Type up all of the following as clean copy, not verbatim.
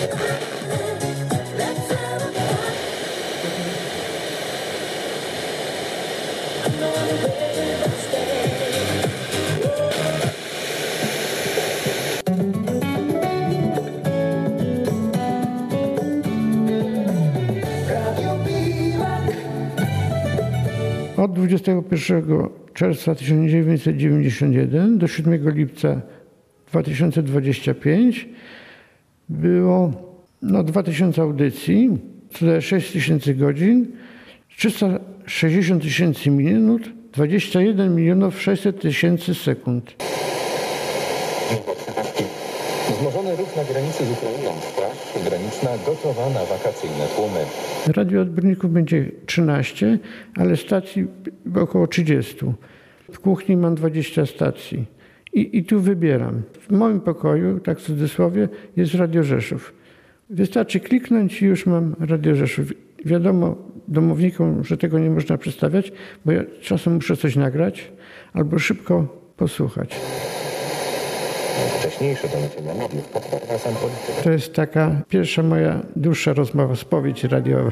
Od 21 czerwca 1991 do 7 lipca 2025 było 2000 audycji, co daje 6000 godzin, 360 000 minut, 21 600 000 sekund. Wzmożony ruch na granicy z Ukrainą. Straż graniczna gotowa na wakacyjne tłumy. Radioodbiorników będzie 13, ale stacji około 30. W kuchni mam 20 stacji. I tu wybieram. W moim pokoju, tak w cudzysłowie, jest Radio Rzeszów. Wystarczy kliknąć i już mam Radio Rzeszów. Wiadomo domownikom, że tego nie można przedstawiać, bo ja czasem muszę coś nagrać albo szybko posłuchać. Wcześniejsze doniesienia mediów potwierdza sam polityk. To jest taka pierwsza moja dłuższa rozmowa, spowiedź radiowa.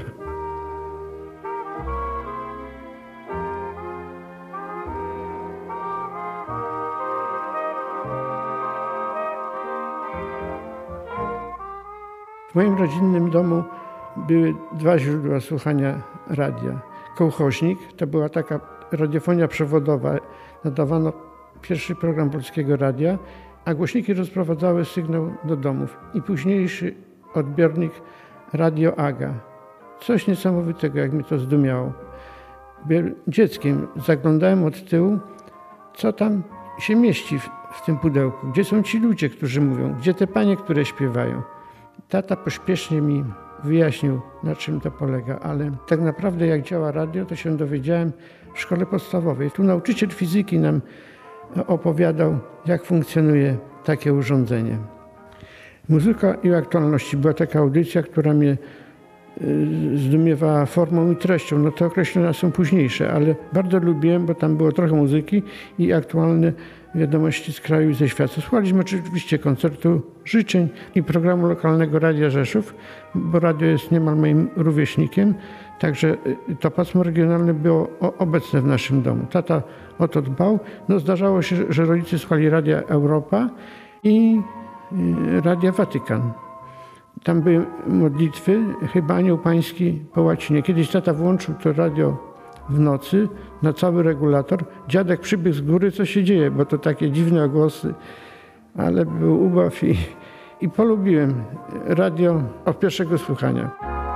W moim rodzinnym domu były dwa źródła słuchania radia. Kołchoźnik, to była taka radiofonia przewodowa, nadawano pierwszy program Polskiego Radia, a głośniki rozprowadzały sygnał do domów. I późniejszy odbiornik Radio Aga. Coś niesamowitego, jak mi to zdumiało. Byłem dzieckiem, zaglądałem od tyłu, co tam się mieści w tym pudełku. Gdzie są ci ludzie, którzy mówią? Gdzie te panie, które śpiewają? Tata pośpiesznie mi wyjaśnił, na czym to polega, ale tak naprawdę jak działa radio, to się dowiedziałem w szkole podstawowej. Tu nauczyciel fizyki nam opowiadał, jak funkcjonuje takie urządzenie. Muzyka i aktualności była taka audycja, która mnie zdumiewała formą i treścią. No te określenia są późniejsze, ale bardzo lubiłem, bo tam było trochę muzyki i aktualne wiadomości z kraju i ze świata. Słuchaliśmy oczywiście koncertu życzeń i programu lokalnego Radia Rzeszów, bo radio jest niemal moim rówieśnikiem, także to pasmo regionalne było obecne w naszym domu. Tata o to dbał. No zdarzało się, że rodzice słuchali Radia Europa i Radia Watykan. Tam były modlitwy, chyba Anioł Pański po łacinie. Kiedyś tata włączył to radio w nocy na cały regulator. Dziadek przybiegł z góry, co się dzieje, bo to takie dziwne ogłosy, ale był ubaw i polubiłem radio od pierwszego słuchania.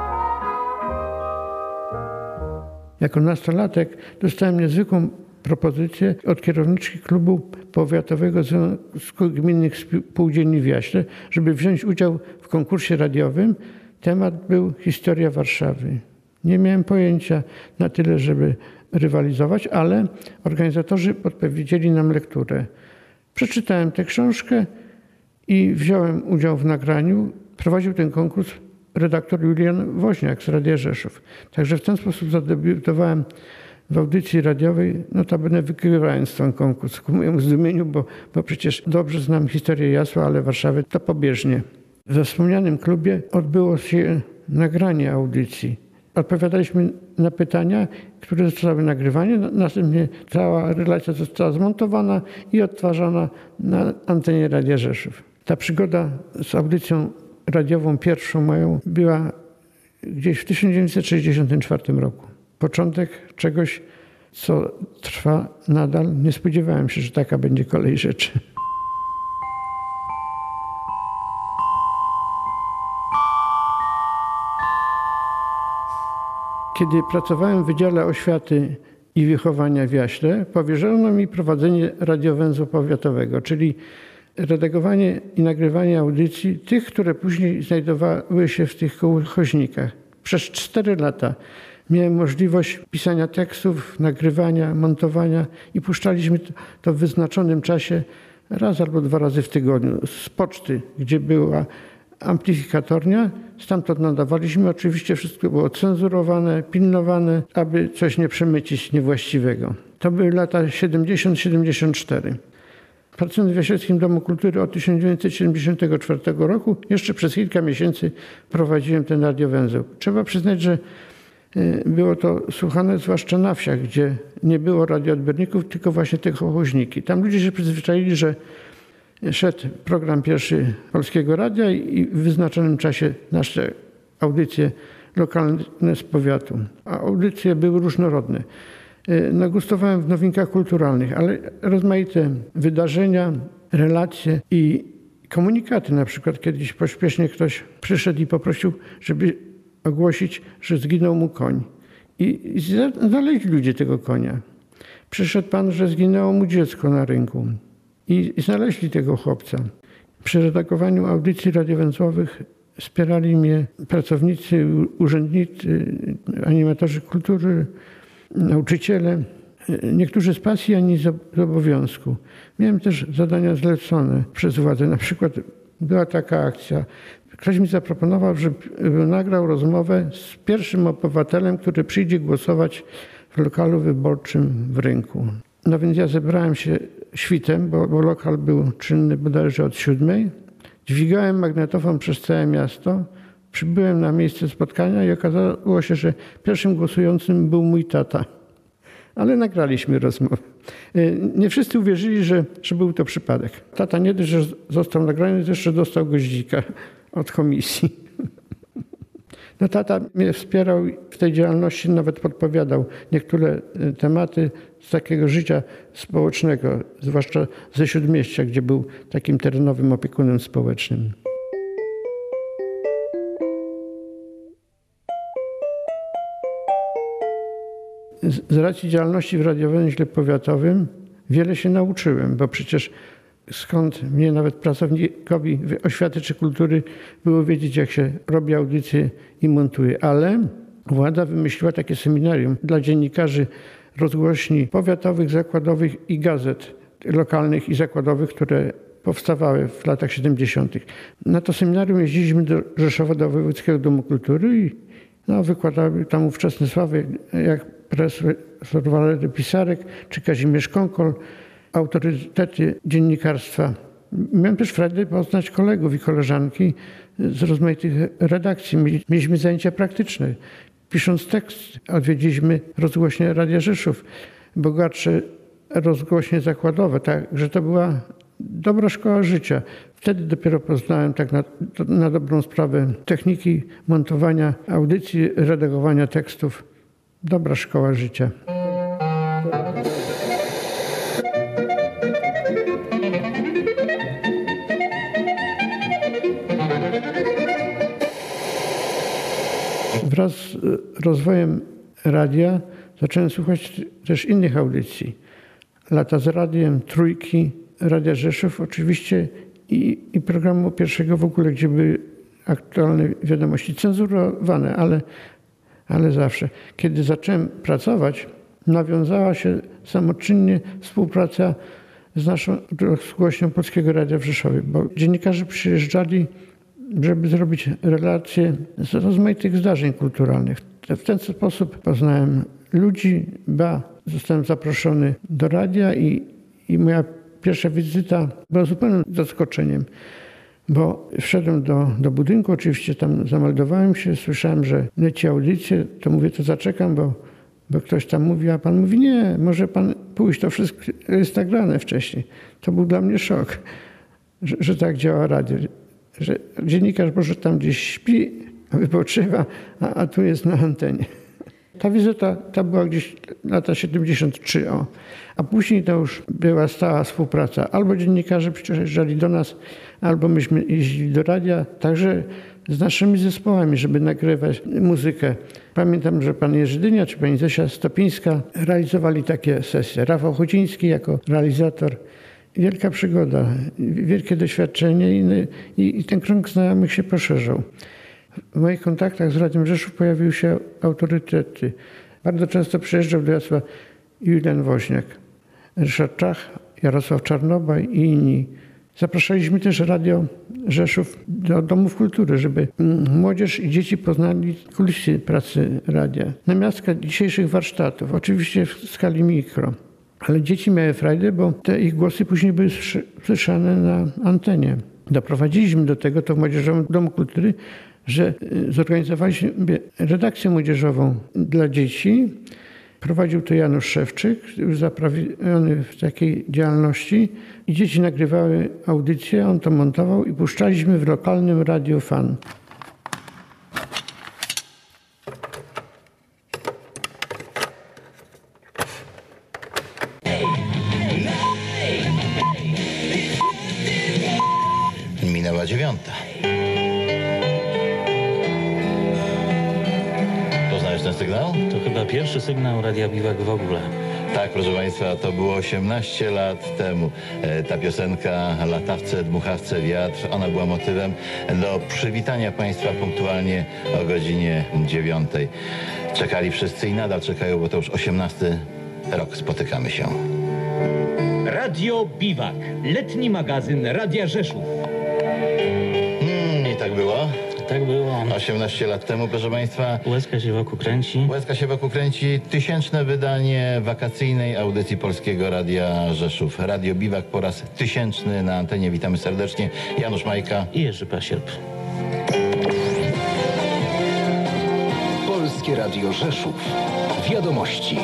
Jako nastolatek dostałem niezwykłą propozycję od kierowniczki klubu powiatowego Związku Gminnych Spółdzielni w Jaśle, żeby wziąć udział w konkursie radiowym. Temat był historia Warszawy. Nie miałem pojęcia na tyle, żeby rywalizować, ale organizatorzy podpowiedzieli nam lekturę. Przeczytałem tę książkę i wziąłem udział w nagraniu. Prowadził ten konkurs redaktor Julian Woźniak z Radia Rzeszów. Także w ten sposób zadebiutowałem w audycji radiowej, notabene wygrywając ten konkurs ku mojemu zdumieniu, bo przecież dobrze znam historię Jasła, ale Warszawy to pobieżnie. We wspomnianym klubie odbyło się nagranie audycji. Odpowiadaliśmy na pytania, które zostały nagrywane, następnie cała relacja została zmontowana i odtwarzana na antenie Radia Rzeszów. Ta przygoda z audycją radiową pierwszą moją była gdzieś w 1964 roku. Początek czegoś, co trwa nadal. Nie spodziewałem się, że taka będzie kolej rzeczy. Kiedy pracowałem w Wydziale Oświaty i Wychowania w Jaśle, powierzono mi prowadzenie radiowęzła powiatowego, czyli redagowanie i nagrywanie audycji tych, które później znajdowały się w tych kołchoźnikach. Przez 4 lata miałem możliwość pisania tekstów, nagrywania, montowania i puszczaliśmy to w wyznaczonym czasie raz albo 2 razy w tygodniu z poczty, gdzie była amplifikatornia. Stamtąd nadawaliśmy. Oczywiście wszystko było cenzurowane, pilnowane, aby coś nie przemycić niewłaściwego. To były lata 70-74. Pracując w Jastrzębskim Domu Kultury od 1974 roku, jeszcze przez kilka miesięcy prowadziłem ten radiowęzeł. Trzeba przyznać, że było to słuchane zwłaszcza na wsiach, gdzie nie było radioodbiorników, tylko właśnie te kołoźniki. Tam ludzie się przyzwyczaili, że szedł program pierwszy Polskiego Radia i w wyznaczonym czasie nasze audycje lokalne z powiatu. A audycje były różnorodne. Gustowałem w nowinkach kulturalnych, ale rozmaite wydarzenia, relacje i komunikaty. Na przykład kiedyś pośpiesznie ktoś przyszedł i poprosił, żeby ogłosić, że zginął mu koń. I znaleźli ludzie tego konia. Przyszedł pan, że zginęło mu dziecko na rynku. I znaleźli tego chłopca. Przy redagowaniu audycji radiowęzłowych wspierali mnie pracownicy, urzędnicy, animatorzy kultury, nauczyciele. Niektórzy z pasji, a inni z obowiązku. Miałem też zadania zlecone przez władzę. Na przykład była taka akcja. Ktoś mi zaproponował, żebym nagrał rozmowę z pierwszym obywatelem, który przyjdzie głosować w lokalu wyborczym w Rynku. No więc ja zebrałem się świtem, bo lokal był czynny bodajże od 7:00. Dźwigałem magnetofon przez całe miasto. Przybyłem na miejsce spotkania i okazało się, że pierwszym głosującym był mój tata. Ale nagraliśmy rozmowę. Nie wszyscy uwierzyli, że był to przypadek. Tata nie dość, że został nagrany, to jeszcze dostał goździka od komisji. No tata mnie wspierał w tej działalności, nawet podpowiadał niektóre tematy z takiego życia społecznego, zwłaszcza ze Śródmieścia, gdzie był takim terenowym opiekunem społecznym. Z racji działalności w radiowęźle powiatowym wiele się nauczyłem, bo przecież skąd mnie nawet pracownikowi oświaty czy kultury było wiedzieć, jak się robi audycje i montuje. Ale władza wymyśliła takie seminarium dla dziennikarzy rozgłośni powiatowych, zakładowych i gazet lokalnych i zakładowych, które powstawały w latach 70. Na to seminarium jeździliśmy do Rzeszowa, do Wojewódzkiego Domu Kultury i wykładały tam ówczesne sławy, jak profesor Walery Pisarek czy Kazimierz Konkol, autorytety dziennikarstwa. Miałem też frajdę poznać kolegów i koleżanki z rozmaitych redakcji. Mieliśmy zajęcia praktyczne. Pisząc tekst odwiedziliśmy rozgłośnie Radia Rzeszów, bogatsze rozgłośnie zakładowe. Także to była dobra szkoła życia. Wtedy dopiero poznałem tak na dobrą sprawę techniki montowania audycji, redagowania tekstów. Dobra szkoła życia. Wraz z rozwojem radia zacząłem słuchać też innych audycji. Lata z radiem, Trójki, Radia Rzeszów oczywiście i programu pierwszego w ogóle, gdzie były aktualne wiadomości, cenzurowane, ale zawsze. Kiedy zacząłem pracować, nawiązała się samoczynnie współpraca z naszą rozgłośnią Polskiego Radia w Rzeszowie, bo dziennikarze przyjeżdżali, żeby zrobić relacje z rozmaitych zdarzeń kulturalnych. W ten sposób poznałem ludzi, zostałem zaproszony do radia i moja pierwsza wizyta była zupełnym zaskoczeniem, bo wszedłem do budynku, oczywiście tam zameldowałem się, słyszałem, że leci audycję, to mówię, to zaczekam, bo ktoś tam mówi, a pan mówi, nie, może pan pójść, to wszystko jest nagrane wcześniej. To był dla mnie szok, że tak działa radio, że dziennikarz może tam gdzieś śpi, wypoczywa, a tu jest na antenie. Ta wizyta była gdzieś lata 73, a później to już była stała współpraca. Albo dziennikarze przyjeżdżali do nas, albo myśmy jeździli do radia, także z naszymi zespołami, żeby nagrywać muzykę. Pamiętam, że pan Jerzy Dynia czy pani Zosia Stopińska realizowali takie sesje. Rafał Chociński jako realizator. Wielka przygoda, wielkie doświadczenie i ten krąg znajomych się poszerzał. W moich kontaktach z Radiem Rzeszów pojawiły się autorytety. Bardzo często przyjeżdżał do Jasła Julian Woźniak, Ryszard Czach, Jarosław Czarnobaj i inni. Zapraszaliśmy też Radio Rzeszów do domów kultury, żeby młodzież i dzieci poznali kulisy pracy radia. Namiastka dzisiejszych warsztatów, oczywiście w skali mikro. Ale dzieci miały frajdę, bo te ich głosy później były słyszane na antenie. Doprowadziliśmy do tego, to w Młodzieżowym Domu Kultury, że zorganizowaliśmy redakcję młodzieżową dla dzieci. Prowadził to Janusz Szewczyk, już zaprawiony w takiej działalności. I dzieci nagrywały audycje, on to montował i puszczaliśmy w lokalnym Radiu Fan. Minęła 9. Poznajesz ten sygnał? To chyba pierwszy sygnał Radia Biwak w ogóle. Tak, proszę Państwa, to było 18 lat temu. Ta piosenka Latawce, dmuchawce, wiatr, ona była motywem do przywitania Państwa punktualnie o godzinie 9. Czekali wszyscy i nadal czekają, bo to już 18 rok spotykamy się. Radio Biwak, letni magazyn Radia Rzeszów. I tak było. Tak było. 18 lat temu, proszę Państwa. Łezka się wokół kręci. Łezka się wokół kręci. 1000 wydanie wakacyjnej audycji Polskiego Radia Rzeszów. Radio Biwak po raz 1000 na antenie. Witamy serdecznie. Janusz Majka I Jerzy Pasierb. Polskie Radio Rzeszów. Wiadomości.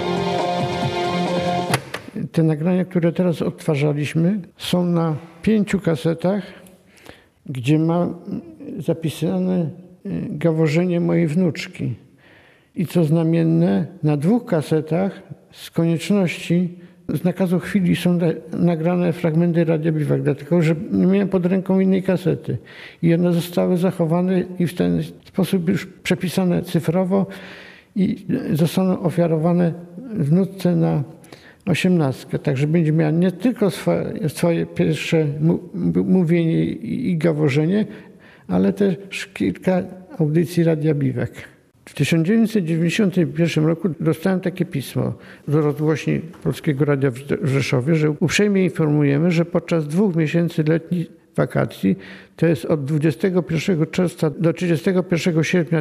Te nagrania, które teraz odtwarzaliśmy, są na 5 kasetach, gdzie ma zapisane gaworzenie mojej wnuczki. I co znamienne, na 2 kasetach z konieczności, z nakazu chwili są nagrane fragmenty Radia Biwak, dlatego że nie miałem pod ręką innej kasety. I one zostały zachowane i w ten sposób już przepisane cyfrowo i zostaną ofiarowane wnuczce na 18. Także będzie miała nie tylko swoje pierwsze mówienie i gaworzenie, ale też kilka audycji Radia Biwak. W 1991 roku dostałem takie pismo z rozgłośni Polskiego Radia w Rzeszowie, że uprzejmie informujemy, że podczas 2 miesięcy letnich wakacji, to jest od 21 czerwca do 31 sierpnia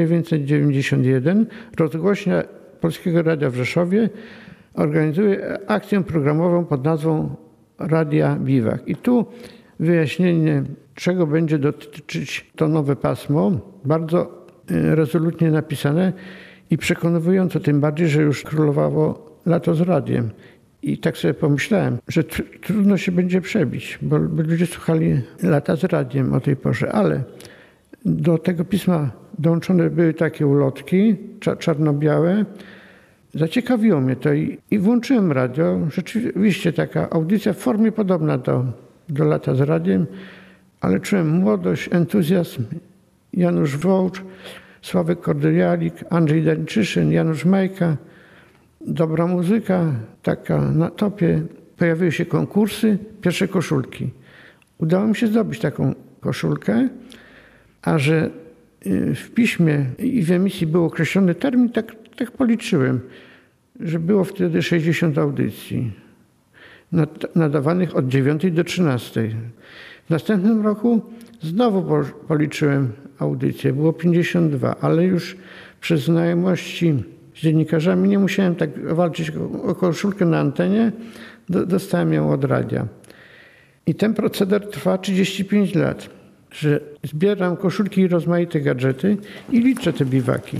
1991, rozgłośnia Polskiego Radia w Rzeszowie organizuje akcję programową pod nazwą Radia Biwak. I tu wyjaśnienie, czego będzie dotyczyć to nowe pasmo, bardzo rezolutnie napisane i przekonująco, tym bardziej, że już królowało lato z radiem. I tak sobie pomyślałem, że trudno się będzie przebić, bo ludzie słuchali lata z radiem o tej porze, ale do tego pisma dołączone były takie ulotki czarno-białe. Zaciekawiło mnie to i włączyłem radio. Rzeczywiście taka audycja w formie podobna do lata z radiem, ale czułem młodość, entuzjazm. Janusz Wołcz, Sławek Kordylialik, Andrzej Dańczyszyn, Janusz Majka. Dobra muzyka, taka na topie. Pojawiły się konkursy, pierwsze koszulki. Udało mi się zdobyć taką koszulkę, a że w piśmie i w emisji był określony termin, tak policzyłem, że było wtedy 60 audycji nadawanych od 9 do 13. W następnym roku znowu policzyłem audycje, było 52, ale już przez znajomości z dziennikarzami nie musiałem tak walczyć o koszulkę na antenie, dostałem ją od radia. I ten proceder trwa 35 lat, że zbieram koszulki i rozmaite gadżety i liczę te biwaki.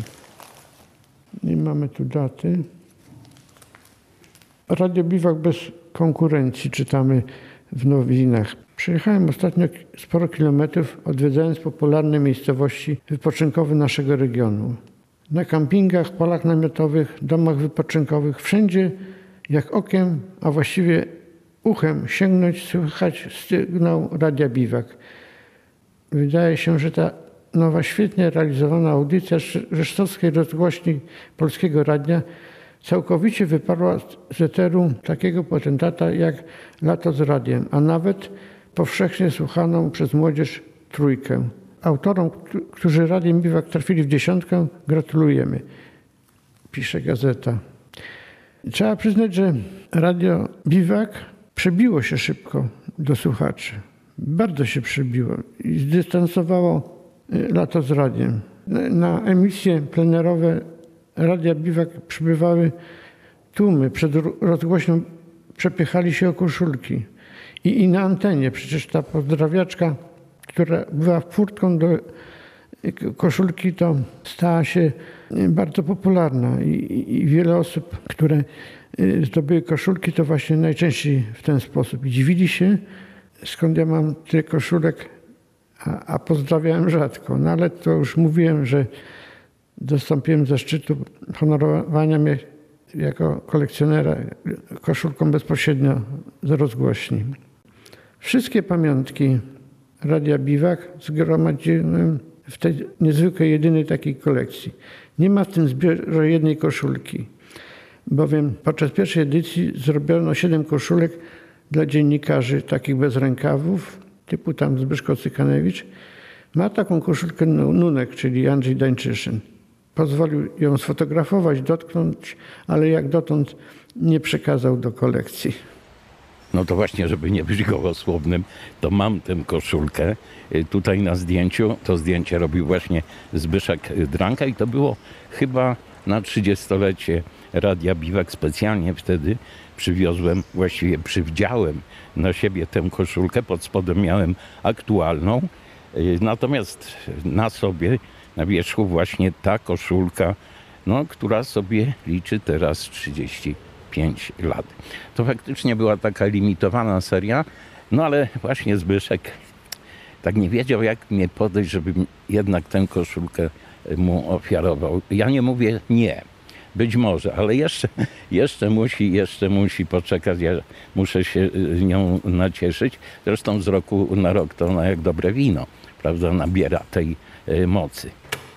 I mamy tu daty. Radio Biwak bez konkurencji, czytamy w nowinach. Przejechałem ostatnio sporo kilometrów, odwiedzając popularne miejscowości wypoczynkowe naszego regionu. Na kampingach, polach namiotowych, domach wypoczynkowych, wszędzie jak okiem, a właściwie uchem sięgnąć, słychać sygnał Radia Biwak. Wydaje się, że ta nowa, świetnie realizowana audycja rzeszowskiej rozgłośni Polskiego Radia całkowicie wyparła z eteru takiego potentata jak Lato z radiem, a nawet powszechnie słuchaną przez młodzież Trójkę. Autorom, którzy Radiem Biwak trafili w 10, gratulujemy, pisze gazeta. Trzeba przyznać, że Radio Biwak przebiło się szybko do słuchaczy. Bardzo się przebiło i zdystansowało Lato z radiem. Na emisje plenerowe Radia Biwak przybywały tłumy przed rozgłośnią przepychali się o koszulki. I na antenie przecież ta pozdrawiaczka, która była furtką do koszulki, to stała się bardzo popularna i wiele osób, które zdobyły koszulki, to właśnie najczęściej w ten sposób. I dziwili się, skąd ja mam tyle koszulek, a pozdrawiałem rzadko. No ale to już mówiłem, że dostąpiłem zaszczytu honorowania mnie jako kolekcjonera koszulką bezpośrednio z rozgłośni. Wszystkie pamiątki Radia Biwak zgromadziłem w tej niezwykłej, jedynej takiej kolekcji. Nie ma w tym zbiorze jednej koszulki, bowiem podczas pierwszej edycji zrobiono 7 koszulek dla dziennikarzy takich bez rękawów, typu tam Zbyszko Cykanewicz. Ma taką koszulkę Nunek, czyli Andrzej Dańczyszyn. Pozwolił ją sfotografować, dotknąć, ale jak dotąd nie przekazał do kolekcji. No to właśnie, żeby nie być gołosłownym, to mam tę koszulkę. Tutaj na zdjęciu, to zdjęcie robił właśnie Zbyszek Dranka i to było chyba na 30-lecie Radia Biwak. Specjalnie wtedy przywiozłem, właściwie przywdziałem na siebie tę koszulkę. Pod spodem miałem aktualną. Natomiast na sobie, na wierzchu właśnie ta koszulka, no, która sobie liczy teraz 35 lat. To faktycznie była taka limitowana seria, no ale właśnie Zbyszek tak nie wiedział, jak mnie podejść, żebym jednak tę koszulkę mu ofiarował. Ja nie mówię nie, być może, ale jeszcze musi poczekać, ja muszę się nią nacieszyć. Zresztą z roku na rok to ona jak dobre wino, prawda, nabiera tej mocy.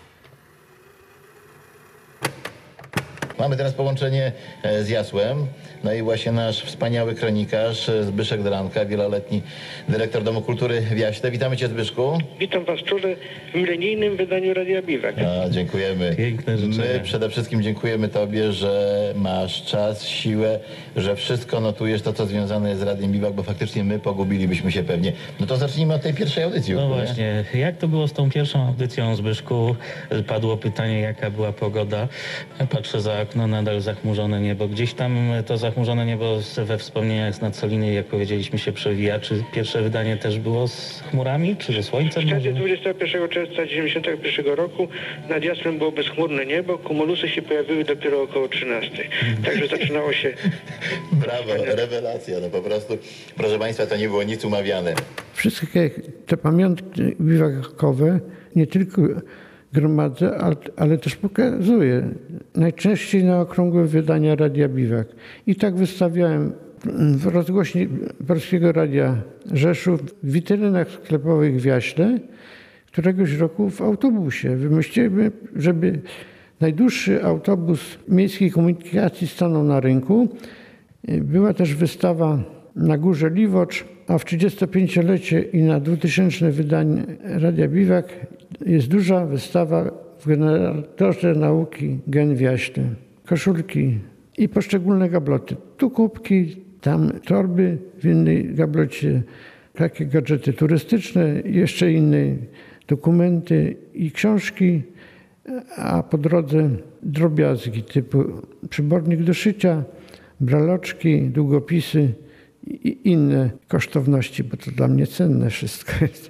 Mamy teraz połączenie z Jasłem. No i właśnie nasz wspaniały kronikarz Zbyszek Dranka, wieloletni dyrektor Domu Kultury w Jaśle. Witamy Cię, Zbyszku. Witam Was czule w milenijnym wydaniu Radia Biwak. Dziękujemy. Piękne życzenia. My przede wszystkim dziękujemy Tobie, że masz czas, siłę, że wszystko notujesz to, co związane jest z Radiem Biwak, bo faktycznie my pogubilibyśmy się pewnie. No to zacznijmy od tej pierwszej audycji. No właśnie, jak to było z tą pierwszą audycją, Zbyszku? Padło pytanie, jaka była pogoda. Patrzę za okno, nadal zachmurzone niebo. Gdzieś tam to zachmurzone niebo we wspomnieniach z Nadsoliny, jak powiedzieliśmy, się przewija. Czy pierwsze wydanie też było z chmurami, czy ze słońcem? W czasie 21 czerwca 1991 roku nad Jaslem było bezchmurne niebo, kumulusy się pojawiły dopiero około 13. Także zaczynało się... Brawo, rewelacja, no po prostu. Proszę Państwa, to nie było nic umawiane. Wszystkie te pamiątki biwakowe nie tylko gromadzę, ale też pokazuję. Najczęściej na okrągłe wydania Radia Biwak. I tak wystawiałem w rozgłośni Polskiego Radia Rzeszów, w witrynach sklepowych w Jaśle, któregoś roku w autobusie. Wymyśliliśmy, żeby najdłuższy autobus miejskiej komunikacji stanął na rynku. Była też wystawa na Górze Liwocz, a w 35-lecie i na 2000 wydanie Radia Biwak jest duża wystawa w Generatorze Nauki Gen w Jaśle. Koszulki i poszczególne gabloty. Tu kubki, tam torby, w innej gablocie takie gadżety turystyczne, jeszcze inne dokumenty i książki, a po drodze drobiazgi typu przybornik do szycia, braloczki, długopisy i inne kosztowności, bo to dla mnie cenne wszystko jest.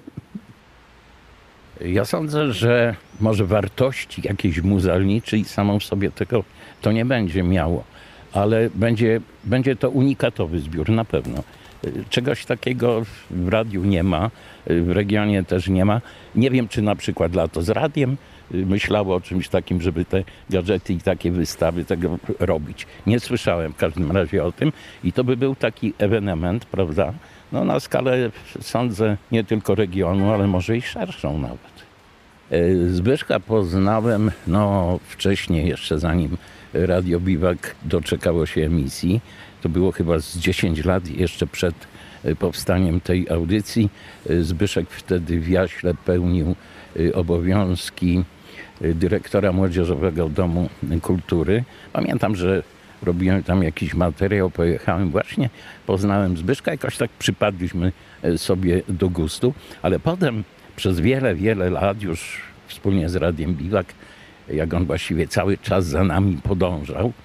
Ja sądzę, że może wartości jakiejś muzealniczej samą w sobie tego to nie będzie miało, ale będzie to unikatowy zbiór na pewno. Czegoś takiego w radiu nie ma, w regionie też nie ma. Nie wiem, czy na przykład Lato z radiem myślało o czymś takim, żeby te gadżety i takie wystawy tego robić. Nie słyszałem w każdym razie o tym i to by był taki ewenement, prawda? No na skalę, sądzę, nie tylko regionu, ale może i szerszą nawet. Zbyszka poznałem wcześniej, jeszcze zanim Radio Biwak doczekało się emisji. To było chyba z 10 lat jeszcze przed powstaniem tej audycji. Zbyszek wtedy w Jaśle pełnił obowiązki dyrektora Młodzieżowego Domu Kultury. Pamiętam, że robiłem tam jakiś materiał, pojechałem właśnie, poznałem Zbyszka, jakoś tak przypadliśmy sobie do gustu, ale potem przez wiele lat już wspólnie z Radiem Biwak, jak on właściwie cały czas za nami podążał,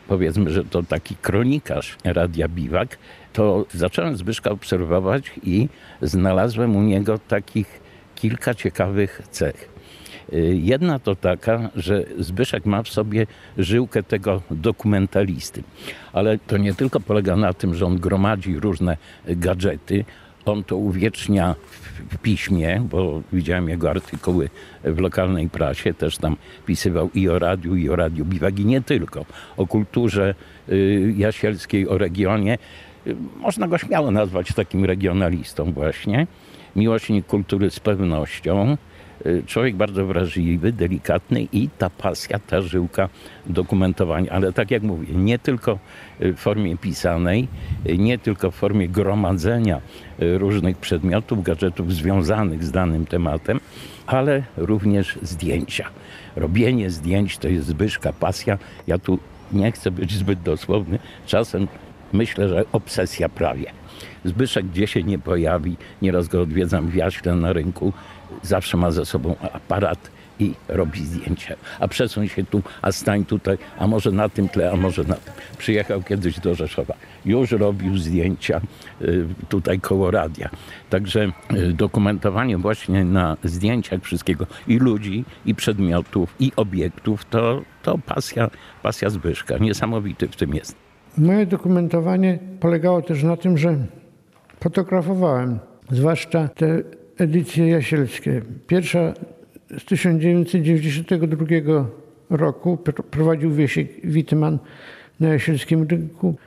powiedzmy, że to taki kronikarz Radia Biwak, to zacząłem Zbyszka obserwować i znalazłem u niego takich kilka ciekawych cech. Jedna to taka, że Zbyszek ma w sobie żyłkę tego dokumentalisty. Ale to nie tylko polega na tym, że on gromadzi różne gadżety, on to uwiecznia w piśmie, bo widziałem jego artykuły w lokalnej prasie, też tam pisywał i o Radiu Biwak, i nie tylko. O kulturze jasielskiej, o regionie. Można go śmiało nazwać takim regionalistą właśnie. Miłośnik kultury z pewnością. Człowiek bardzo wrażliwy, delikatny i ta pasja, ta żyłka dokumentowania. Ale tak jak mówię, nie tylko w formie pisanej, nie tylko w formie gromadzenia różnych przedmiotów, gadżetów związanych z danym tematem, ale również zdjęcia. Robienie zdjęć to jest Zbyszka pasja. Ja tu nie chcę być zbyt dosłowny. Czasem myślę, że obsesja prawie. Zbyszek gdzie się nie pojawi, nieraz go odwiedzam w Jaśle na rynku, zawsze ma ze sobą aparat i robi zdjęcia. A przesuń się tu, a stań tutaj, a może na tym tle, a może na tym. Przyjechał kiedyś do Rzeszowa. Już robił zdjęcia tutaj koło radia. Także dokumentowanie właśnie na zdjęciach wszystkiego i ludzi, i przedmiotów, i obiektów, to pasja Zbyszka. Niesamowity w tym jest. Moje dokumentowanie polegało też na tym, że fotografowałem, zwłaszcza te edycje jasielskie. Pierwsza z 1992 roku prowadził Wiesiek Witman na jasielskim rynku.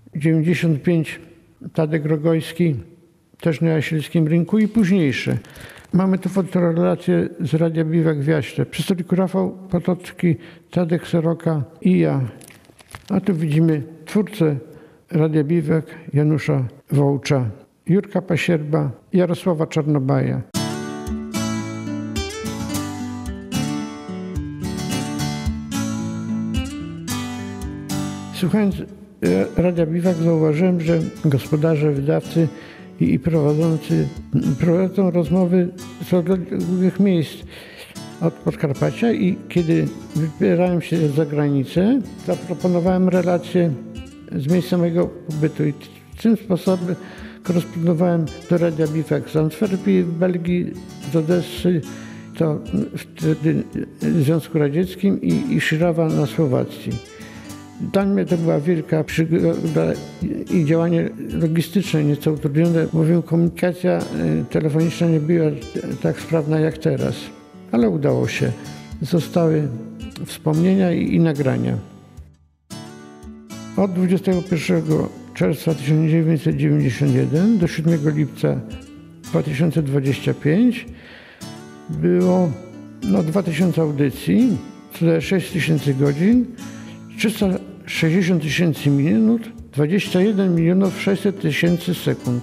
95 Tadek Rogojski też na jasielskim rynku i późniejsze. Mamy tu fotorelacje z Radia Biwak w Jaśle. Przy stoliku Rafał Potocki, Tadek Soroka i ja. A tu widzimy twórcę Radia Biwak, Janusza Wołcza, Jurka Pasierba, Jarosława Czarnobaja. Słuchając Radia Biwak zauważyłem, że gospodarze, wydawcy i prowadzący prowadzą rozmowy z odległych miejsc od Podkarpacia i kiedy wybierałem się za granicę, zaproponowałem relacje z miejsca mojego pobytu i tym sposobem korespondowałem do Radia Biwak z Antwerpii w Belgii, z Odessy, to wtedy w Związku Radzieckim i Szyrawa na Słowacji. Dla mnie to była wielka przygoda i działanie logistyczne nieco utrudnione, bowiem komunikacja telefoniczna nie była tak sprawna jak teraz. Ale udało się. Zostały wspomnienia i nagrania. Od 21 czerwca 1991 do 7 lipca 2025 było 2000 audycji, co daje 6000 godzin, 360 000 minut, 21 600 000 sekund.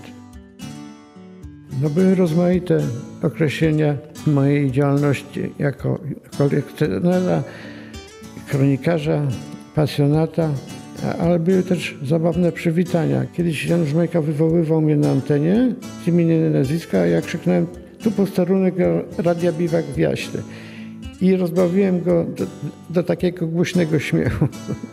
Były rozmaite określenia mojej działalności jako kolekcjonera, kronikarza, pasjonata, ale były też zabawne przywitania. Kiedyś Janusz Majka wywoływał mnie na antenie z imienia i nazwiska, a ja krzyknąłem: tu posterunek Radia Biwak w Jaśle. I rozbawiłem go do takiego głośnego śmiechu.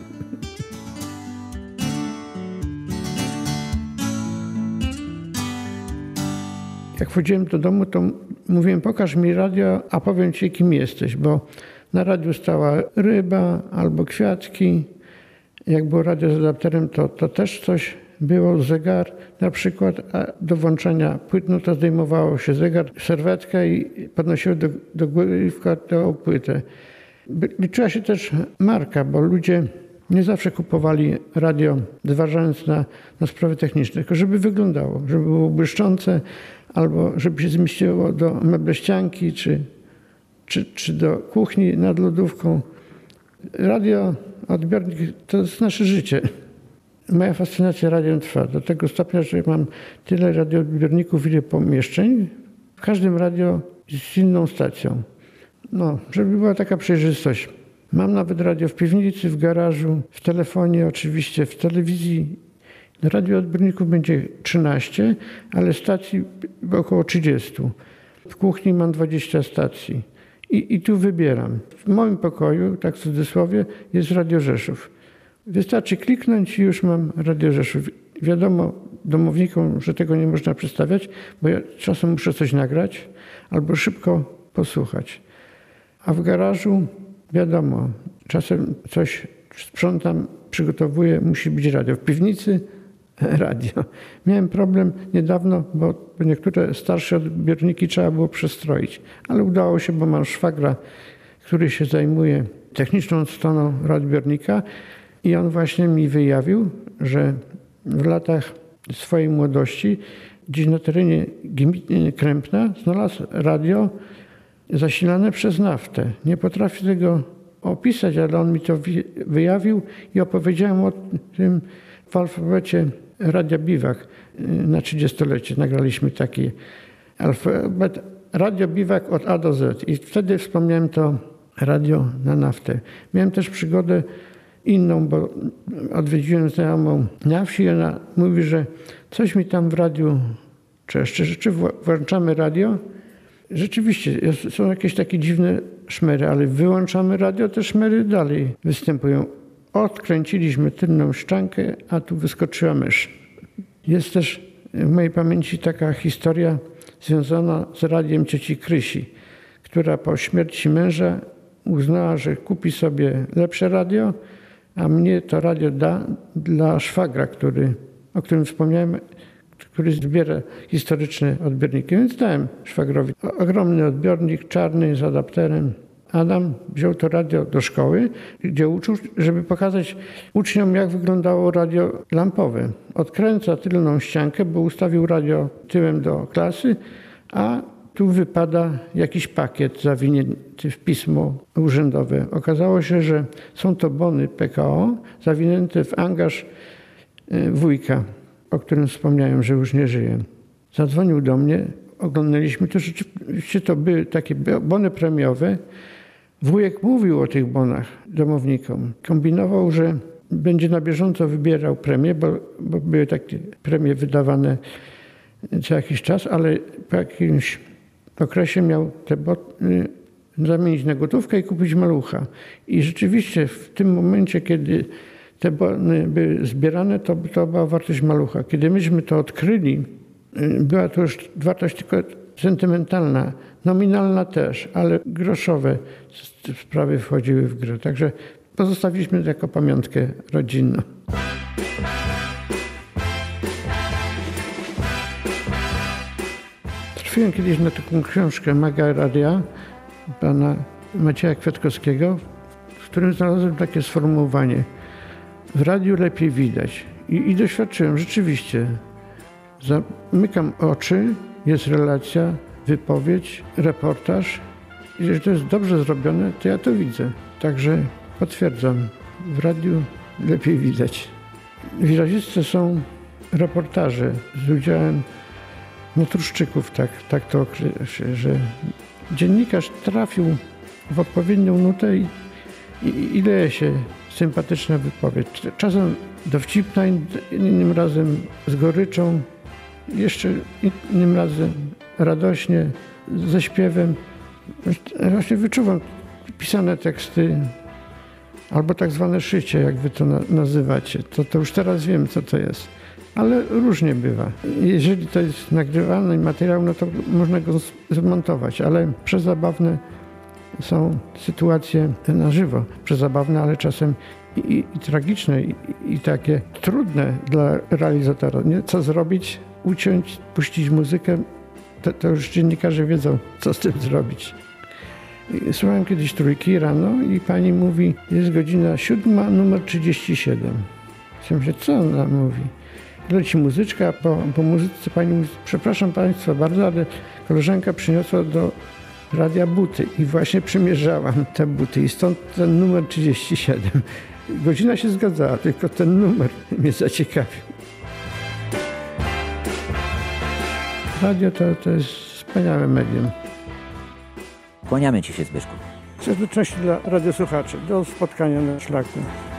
Jak wchodziłem do domu, to mówiłem: pokaż mi radio, a powiem ci, kim jesteś, bo na radiu stała ryba albo kwiatki. Jak było radio z adapterem, to też coś było, zegar na przykład, a do włączania płyt, to zdejmowało się zegar, serwetkę i podnosiło do góry tą płytę. Liczyła się też marka, bo ludzie nie zawsze kupowali radio, zważając na sprawy techniczne, tylko żeby wyglądało, żeby było błyszczące, albo żeby się zmieściło do mebleścianki, czy do kuchni nad lodówką. Radio, odbiornik to jest nasze życie. Moja fascynacja radiem trwa do tego stopnia, że mam tyle radioodbiorników, ile pomieszczeń. W każdym radio z inną stacją. Żeby była taka przejrzystość. Mam nawet radio w piwnicy, w garażu, w telefonie oczywiście, w telewizji. Radioodbiorników będzie 13, ale stacji około 30. W kuchni mam 20 stacji. I tu wybieram. W moim pokoju, tak w cudzysłowie, jest Radio Rzeszów. Wystarczy kliknąć i już mam Radio Rzeszów. Wiadomo domownikom, że tego nie można przedstawiać, bo ja czasem muszę coś nagrać albo szybko posłuchać. A w garażu wiadomo, czasem coś sprzątam, przygotowuję, musi być radio. W piwnicy radio. Miałem problem niedawno, bo niektóre starsze odbiorniki trzeba było przestroić, ale udało się, bo mam szwagra, który się zajmuje techniczną stroną odbiornika i on właśnie mi wyjawił, że w latach swojej młodości gdzieś na terenie gminy Krępna znalazł radio zasilane przez naftę. Nie potrafię tego opisać, ale on mi to wyjawił i opowiedziałem o tym w alfabecie Radia Biwak na 30-lecie. Nagraliśmy taki alfabet Radio Biwak od A do Z i wtedy wspomniałem to radio na naftę. Miałem też przygodę inną, bo odwiedziłem znajomą na wsi i ona mówi, że coś mi tam w radiu czeszczy. Czy włączamy radio? Rzeczywiście są jakieś takie dziwne szmery, ale wyłączamy radio, te szmery dalej występują. Odkręciliśmy tylną szczankę, a tu wyskoczyła mysz. Jest też w mojej pamięci taka historia związana z radiem cioci Krysi, która po śmierci męża uznała, że kupi sobie lepsze radio, a mnie to radio da dla szwagra, o którym wspomniałem, który zbiera historyczne odbiorniki. Więc dałem szwagrowi ogromny odbiornik czarny z adapterem. Adam wziął to radio do szkoły, gdzie uczył, żeby pokazać uczniom, jak wyglądało radio lampowe. Odkręca tylną ściankę, bo ustawił radio tyłem do klasy, a tu wypada jakiś pakiet zawinięty w pismo urzędowe. Okazało się, że są to bony PKO zawinięte w angaż wujka, o którym wspomniałem, że już nie żyje. Zadzwonił do mnie, oglądaliśmy to. Rzeczywiście to były takie bony premiowe. Wujek mówił o tych bonach domownikom. Kombinował, że będzie na bieżąco wybierał premie, bo były takie premie wydawane co jakiś czas, ale po jakimś okresie miał te bony zamienić na gotówkę i kupić malucha. I rzeczywiście w tym momencie, kiedy te bony były zbierane, to była wartość malucha. Kiedy myśmy to odkryli, była to już wartość tylko sentymentalna, nominalna też, ale groszowe sprawy wchodziły w grę. Także pozostawiliśmy to jako pamiątkę rodzinną. Trafiłem kiedyś na taką książkę Maga Radia pana Macieja Kwiatkowskiego, w którym znalazłem takie sformułowanie: w radiu lepiej widać. I doświadczyłem rzeczywiście. Zamykam oczy, jest relacja, wypowiedź, reportaż. Jeżeli to jest dobrze zrobione, to ja to widzę. Także potwierdzam, w radiu lepiej widać. Wiraziste są reportaże z udziałem naturszczyków, tak to określę, że dziennikarz trafił w odpowiednią nutę i leje się sympatyczna wypowiedź. Czasem dowcipna, innym razem z goryczą, jeszcze innym razem radośnie, ze śpiewem. Właśnie wyczuwam pisane teksty albo tak zwane szycie, jak wy to nazywacie. To już teraz wiem, co to jest. Ale różnie bywa. Jeżeli to jest nagrywany materiał, no to można go zmontować, ale przezabawne są sytuacje na żywo. Przezabawne, ale czasem i tragiczne, i takie trudne dla realizatora. Nie? Co zrobić? Uciąć, puścić muzykę. To już dziennikarze wiedzą, co z tym zrobić. Słuchałem kiedyś Trójki rano i pani mówi, jest godzina 7, numer 37. Ja myślę, co ona mówi? Leci muzyczka, a po muzyce pani mówi, przepraszam państwa bardzo, ale koleżanka przyniosła do radia buty i właśnie przymierzałam te buty i stąd ten numer 37. Godzina się zgadzała, tylko ten numer mnie zaciekawił. Radio to jest wspaniałe medium. Kłaniamy ci się, Zbyszku. Serdeczności dla radiosłuchaczy. Do spotkania na szlaku.